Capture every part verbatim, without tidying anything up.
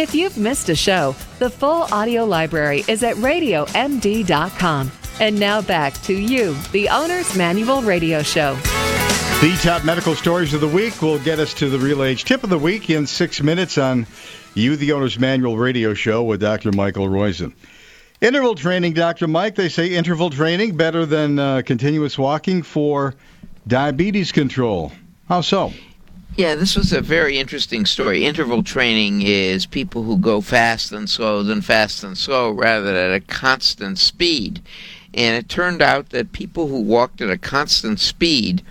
If you've missed a show, the full audio library is at radio m d dot com. And now back to you, the Owner's Manual Radio Show. The top medical stories of the week will get us to the Real Age Tip of the Week in six minutes on You, the Owner's Manual Radio Show with Doctor Michael Roizen. Interval training, Doctor Mike. They say interval training better than uh, continuous walking for diabetes control. How so? Yeah, this was a very interesting story. Interval training is people who go fast and slow, then fast and slow, rather than at a constant speed. And it turned out that people who walked at a constant speed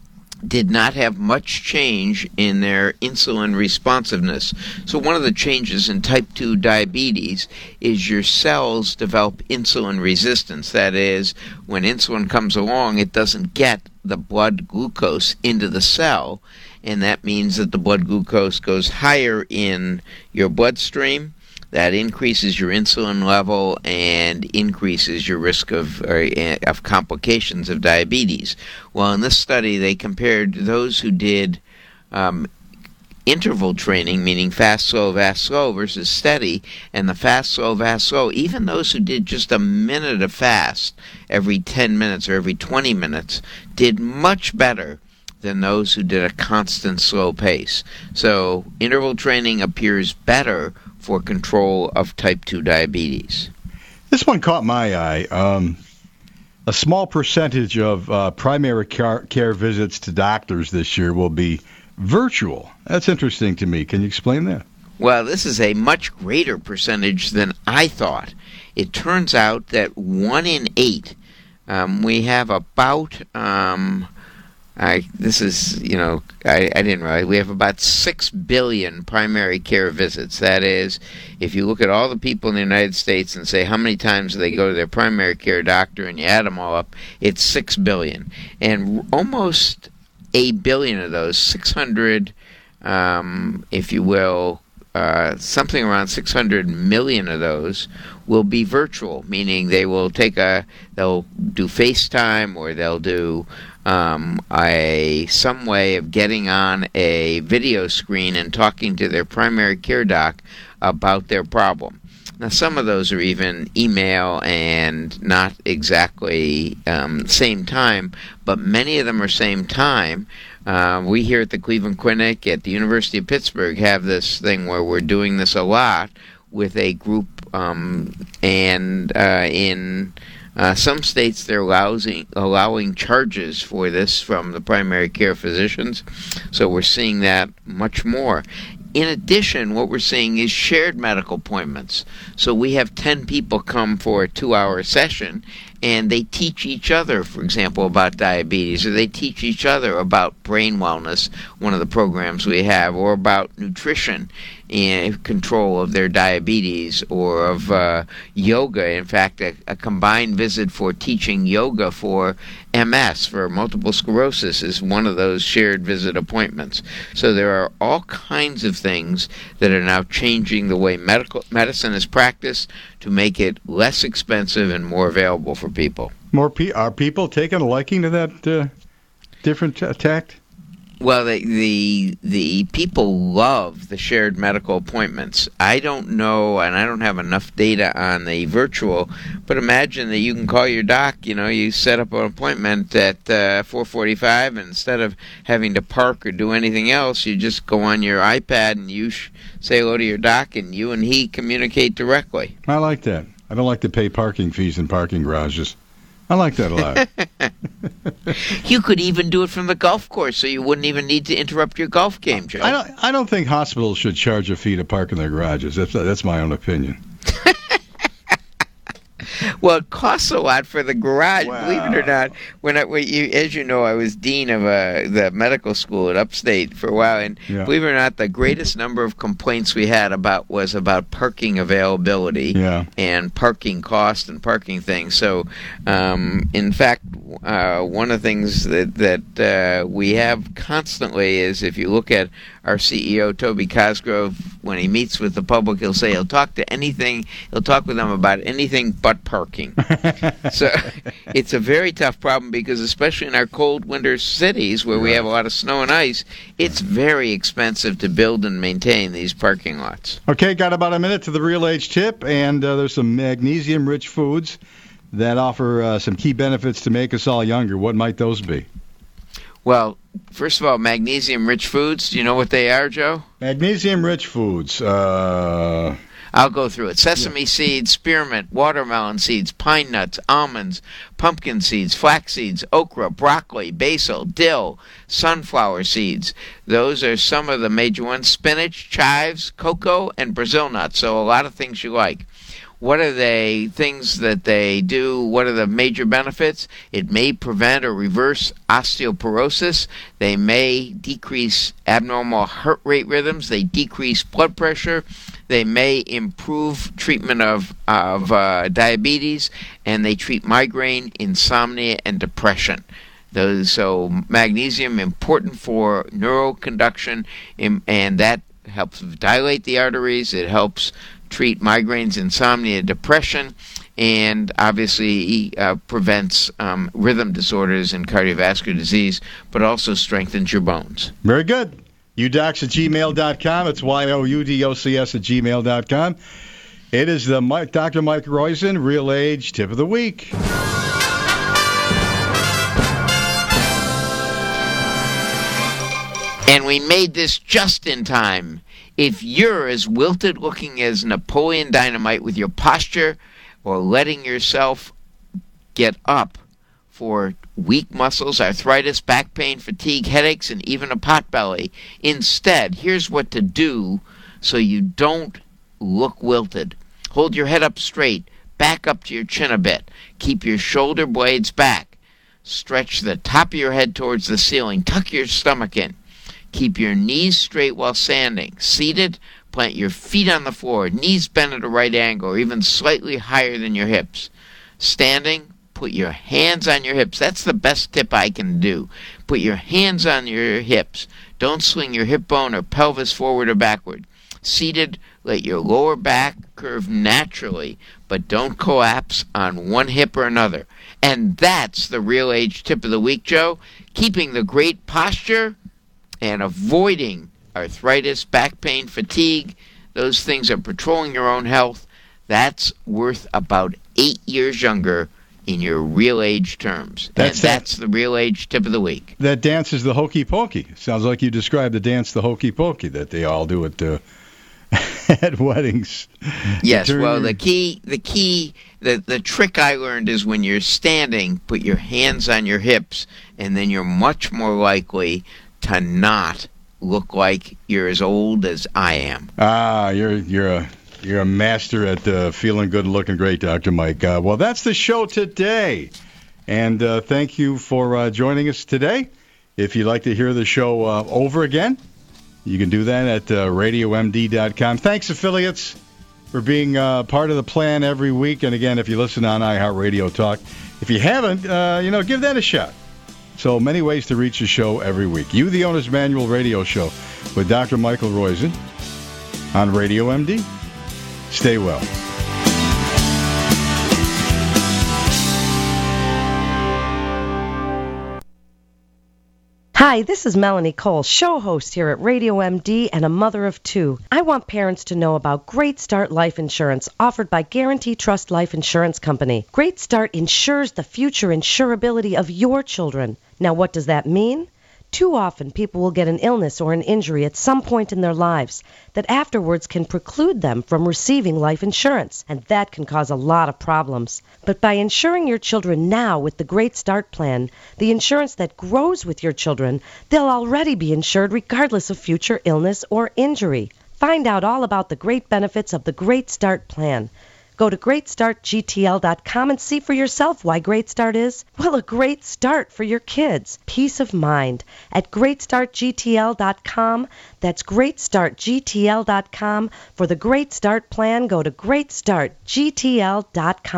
did not have much change in their insulin responsiveness. So one of the changes in type two diabetes is your cells develop insulin resistance. That is, when insulin comes along, it doesn't get the blood glucose into the cell, and that means that the blood glucose goes higher in your bloodstream. That increases your insulin level and increases your risk of uh, of complications of diabetes. Well, in this study, they compared those who did um, interval training, meaning fast, slow, fast, slow, versus steady, and the fast, slow, fast, slow, even those who did just a minute of fast every ten minutes or every twenty minutes, did much better than those who did a constant slow pace. So interval training appears better for control of type two diabetes. This one caught my eye. Um, a small percentage of uh, primary care, care visits to doctors this year will be virtual. That's interesting to me. Can you explain that? Well, this is a much greater percentage than I thought. It turns out that one in eight, um, we have about... Um, I, this is, you know, I, I didn't realize, we have about six billion primary care visits. That is, if you look at all the people in the United States and say how many times they go to their primary care doctor and you add them all up, it's six billion. And almost a billion of those, six hundred, um, if you will, uh, something around six hundred million of those will be virtual, meaning they will take a, they'll do FaceTime or they'll do Um, a some way of getting on a video screen and talking to their primary care doc about their problem. Now, some of those are even email and not exactly um, same time, but many of them are same time. Uh, we here at the Cleveland Clinic at the University of Pittsburgh have this thing where we're doing this a lot with a group, um, and uh, in Uh, some states they're allowing, allowing charges for this from the primary care physicians, so we're seeing that much more. In addition, what we're seeing is shared medical appointments. So we have ten people come for a two-hour session, and they teach each other, for example, about diabetes, or they teach each other about brain wellness, one of the programs we have, or about nutrition and control of their diabetes, or of uh, yoga. In fact, a, a combined visit for teaching yoga for M S, for multiple sclerosis, is one of those shared visit appointments. So there are all kinds of things that are now changing the way medical medicine is practiced to make it less expensive and more available for people. More pe- Are people taking a liking to that uh, different t- tact? Well, the, the the people love the shared medical appointments. I don't know, and I don't have enough data on the virtual, but imagine that you can call your doc, you know, you set up an appointment at uh, four forty-five, and instead of having to park or do anything else, you just go on your iPad and you sh- say hello to your doc, and you and he communicate directly. I like that. I don't like to pay parking fees in parking garages. I like that a lot. You could even do it from the golf course, so you wouldn't even need to interrupt your golf game, Joe. I don't. I don't think hospitals should charge a fee to park in their garages. That's that's my own opinion. Well, it costs a lot for the garage, wow. Believe it or not. When, I, when you, as you know, I was dean of uh, the medical school at Upstate for a while, and yeah. believe it or not, the greatest number of complaints we had about was about parking availability yeah. and parking cost and parking things. So, um, in fact, uh, one of the things that that uh, we have constantly is, if you look at our C E O Toby Cosgrove, when he meets with the public, he'll say he'll talk to anything. He'll talk with them about anything but parking. So it's a very tough problem because, especially in our cold winter cities where we have a lot of snow and ice, it's very expensive to build and maintain these parking lots. Okay, got about a minute to the Real Age Tip, and uh, there's some magnesium-rich foods that offer uh, some key benefits to make us all younger. What might those be? Well, first of all, magnesium-rich foods. Do you know what they are, Joe? Magnesium-rich foods. Uh... I'll go through it. Sesame yeah. seeds, spearmint, watermelon seeds, pine nuts, almonds, pumpkin seeds, flax seeds, okra, broccoli, basil, dill, sunflower seeds. Those are some of the major ones. Spinach, chives, cocoa, and Brazil nuts. So a lot of things you like. What are the things that they do? What are the major benefits? It may prevent or reverse osteoporosis. They may decrease abnormal heart rate rhythms. They decrease blood pressure. They may improve treatment of, of uh, diabetes, and they treat migraine, insomnia, and depression. Those, so magnesium, important for neuroconduction, and that helps dilate the arteries. It helps treat migraines, insomnia, depression, and obviously uh, prevents um, rhythm disorders and cardiovascular disease, but also strengthens your bones. Very good. youdocs at gmail dot com. It's Y O U D O C S at gmail dot com. It is the Mike, Doctor Mike Roizen Real Age Tip of the Week. And we made this just in time. If you're as wilted looking as Napoleon Dynamite with your posture or letting yourself get up for weak muscles, arthritis, back pain, fatigue, headaches, and even a pot belly, instead, here's what to do so you don't look wilted. Hold your head up straight, back up to your chin a bit. Keep your shoulder blades back. Stretch the top of your head towards the ceiling. Tuck your stomach in. Keep your knees straight while standing. Seated, plant your feet on the floor, knees bent at a right angle, or even slightly higher than your hips. Standing, put your hands on your hips. That's the best tip I can do. Put your hands on your hips. Don't swing your hip bone or pelvis forward or backward. Seated, let your lower back curve naturally, but don't collapse on one hip or another. And that's the Real Age Tip of the Week, Joe. Keeping the great posture and avoiding arthritis, back pain, fatigue. Those things are patrolling your own health. That's worth about eight years younger in your real age terms. That's, and that's that, the Real Age Tip of the Week. That dance is the hokey pokey. Sounds like you described the dance, the hokey pokey, that they all do at uh, at weddings. Yes, well, the key, the key, the, the trick I learned is when you're standing, put your hands on your hips, and then you're much more likely to not look like you're as old as I am. Ah, you're you're a you're a master at uh, feeling good and looking great, Doctor Mike. Uh, well, that's the show today, and uh, thank you for uh, joining us today. If you'd like to hear the show uh, over again, you can do that at uh, radio m d dot com. Thanks, affiliates, for being uh, part of the plan every week. And again, if you listen on iHeartRadio Talk, if you haven't, uh, you know, give that a shot. So many ways to reach the show every week. You, the Owner's Manual Radio Show with Doctor Michael Roizen on Radio M D. Stay well. Hi, this is Melanie Cole, show host here at Radio M D and a mother of two. I want parents to know about Great Start Life Insurance offered by Guarantee Trust Life Insurance Company. Great Start insures the future insurability of your children. Now, what does that mean? Too often, people will get an illness or an injury at some point in their lives that afterwards can preclude them from receiving life insurance, and that can cause a lot of problems. But by insuring your children now with the Great Start Plan, the insurance that grows with your children, they'll already be insured regardless of future illness or injury. Find out all about the great benefits of the Great Start Plan. Go to great start g t l dot com and see for yourself why Great Start is, well, a great start for your kids. Peace of mind at great start g t l dot com. That's great start g t l dot com. For the Great Start Plan, go to great start g t l dot com.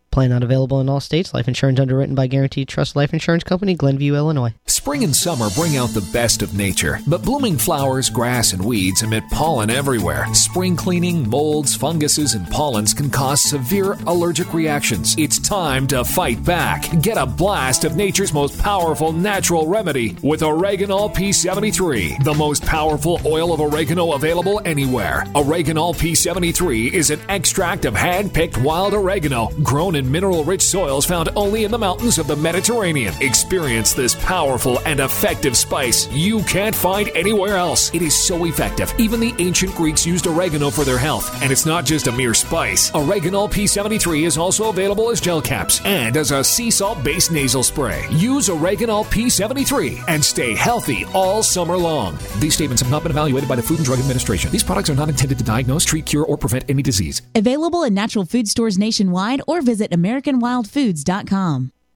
Plan not available in all states. Life insurance underwritten by Guaranteed Trust Life Insurance Company, Glenview, Illinois. Spring and summer bring out the best of nature, but blooming flowers, grass, and weeds emit pollen everywhere. Spring cleaning, molds, funguses, and pollens can cause severe allergic reactions. It's time to fight back. Get a blast of nature's most powerful natural remedy with Oreganol P seventy-three, the most powerful oil of oregano available anywhere. Oreganol P seventy-three is an extract of hand-picked wild oregano grown in mineral-rich soils found only in the mountains of the Mediterranean. Experience this powerful and effective spice you can't find anywhere else. It is so effective. Even the ancient Greeks used oregano for their health, and it's not just a mere spice. Oreganol P seventy-three is also available as gel caps and as a sea salt-based nasal spray. Use Oreganol P seventy-three and stay healthy all summer long. These statements have not been evaluated by the Food and Drug Administration. These products are not intended to diagnose, treat, cure, or prevent any disease. Available in natural food stores nationwide or visit American Wild Foods dot com.